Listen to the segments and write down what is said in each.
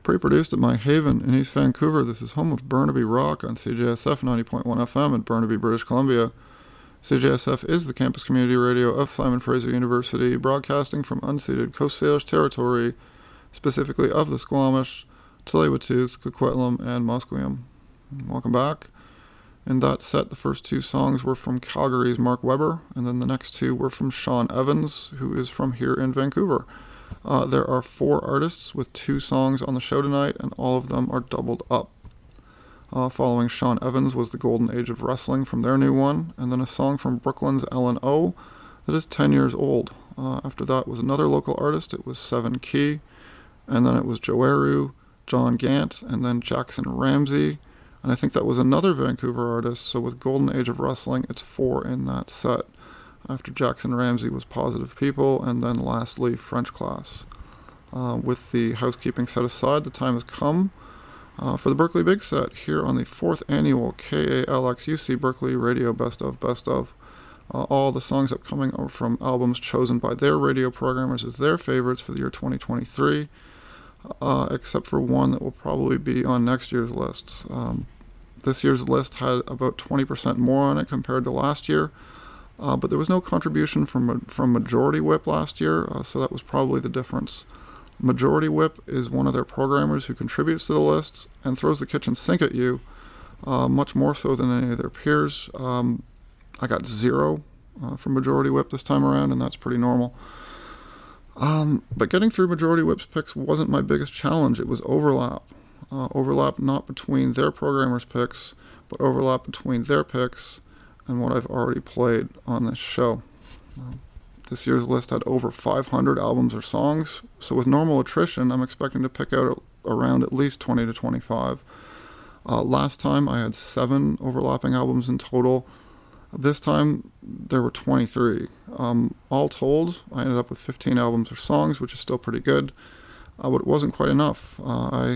Pre-produced at my haven in East Vancouver, this is home of Burnaby Rock on CJSF 90.1 FM in Burnaby, British Columbia. CJSF is the campus community radio of Simon Fraser University, broadcasting from unceded Coast Salish territory, specifically of the Squamish, Tsleil-Waututh, Coquitlam, and Musqueam. Welcome back. In that set, the first two songs were from Calgary's Mark Webber, and then the next two were from Sean Evans, who is from here in Vancouver. There are 4 artists with 2 songs on the show tonight, and all of them are doubled up. Following Sean Evans was The Golden Age of Wrestling from their new one, and then a song from Brooklyn's Ellen O that is 10 years old. After that was another local artist. It was Seven Key, and then it was Joeru, John Gant, and then Jackson Ramsey, and I think that was another Vancouver artist. So with Golden Age of Wrestling, it's 4 in that set. After Jackson Ramsey was Positive People, and then lastly French Class. With the housekeeping set aside, the time has come for the Berkeley Big Set here on the 4th annual KALXUC Berkeley Radio Best of. All the songs upcoming are from albums chosen by their radio programmers as their favorites for the year 2023, except for one that will probably be on next year's list. This year's list had about 20% more on it compared to last year. But there was no contribution from Majority Whip last year, so that was probably the difference. Majority Whip is one of their programmers who contributes to the list and throws the kitchen sink at you, much more so than any of their peers. I got 0 from Majority Whip this time around, and that's pretty normal. But getting through Majority Whip's picks wasn't my biggest challenge. It was overlap. Overlap not between their programmers' picks, but overlap between their picks and what I've already played on this show. This year's list had over 500 albums or songs, so with normal attrition, I'm expecting to pick out around at least 20 to 25. Last time I had 7 overlapping albums in total. This time there were 23. All told, I ended up with 15 albums or songs, which is still pretty good, but it wasn't quite enough. I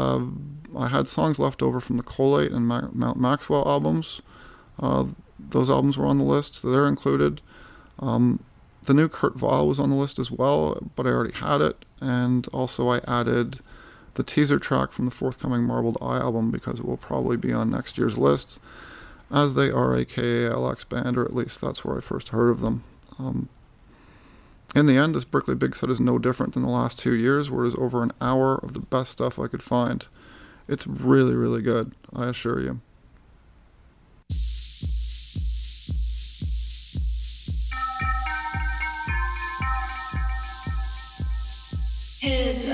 had songs left over from the Collate and Mount Maxwell albums. Those albums were on the list, so they're included. The new Kurt Weill was on the list as well, but I already had it. And also I added the teaser track from the forthcoming Marbled Eye album because it will probably be on next year's list, as they are a KALX band, or at least that's where I first heard of them. In the end, this Berkeley Big Set is no different than the last 2 years, where it is over an hour of the best stuff I could find. It's really, really good, I assure you. His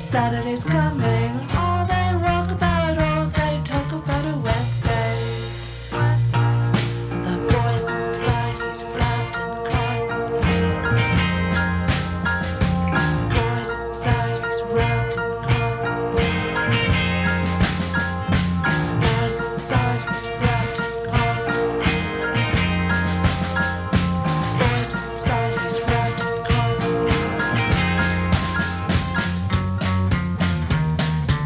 Saturday's coming. All they rock about, all they talk about are Wednesdays. And the boys inside, he's wrapped in cotton. Boys inside, he's wrapped in cotton. Boys inside, he's wrapped in cotton. Boys inside, he's wrapped in cotton.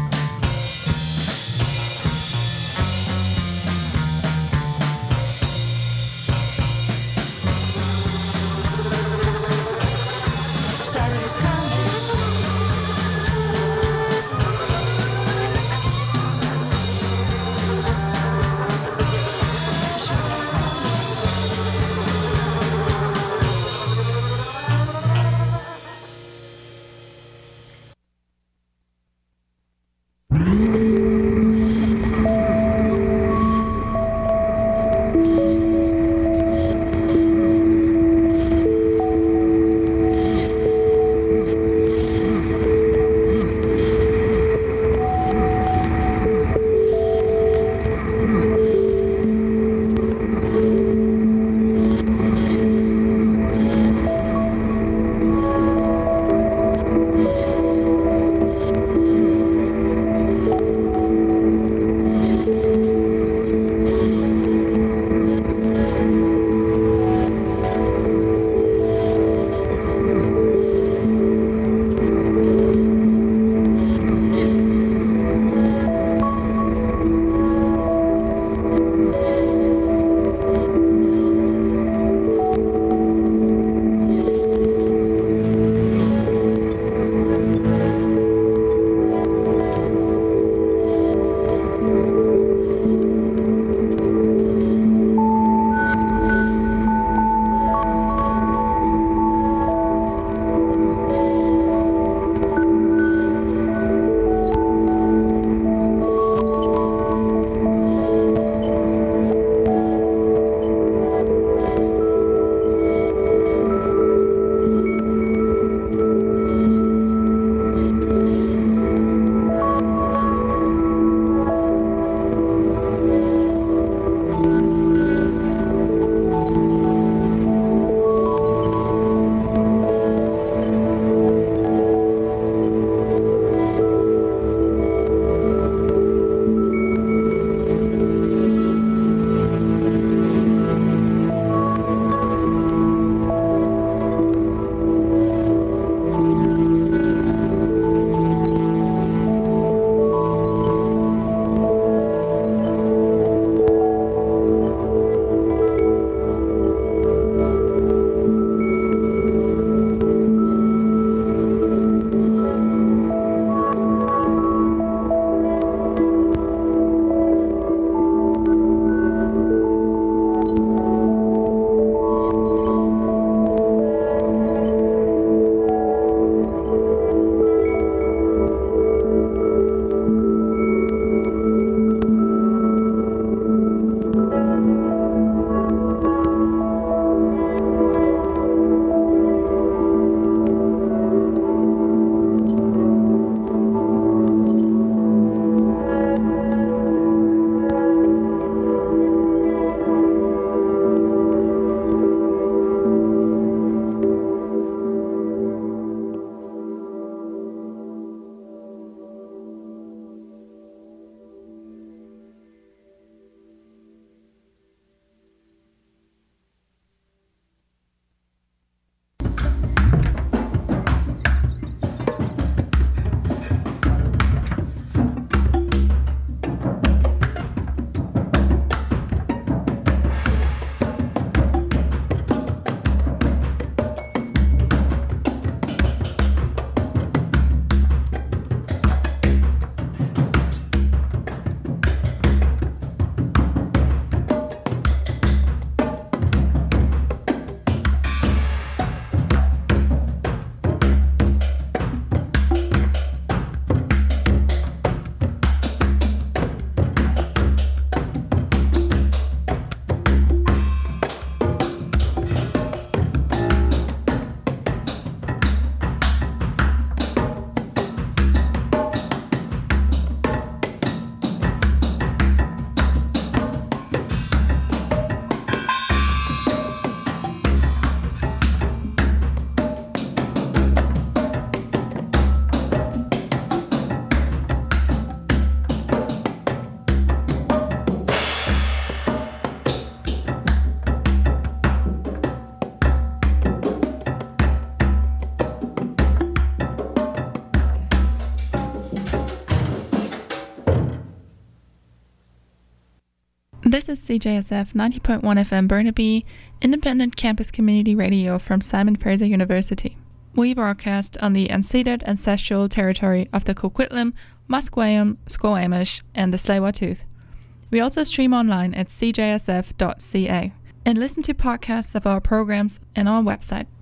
This is CJSF 90.1 FM Burnaby, independent campus community radio from Simon Fraser University. We broadcast on the unceded ancestral territory of the Coquitlam, Musqueam, Squamish, and the Tsleil-Waututh. We also stream online at cjsf.ca and listen to podcasts of our programs on our website.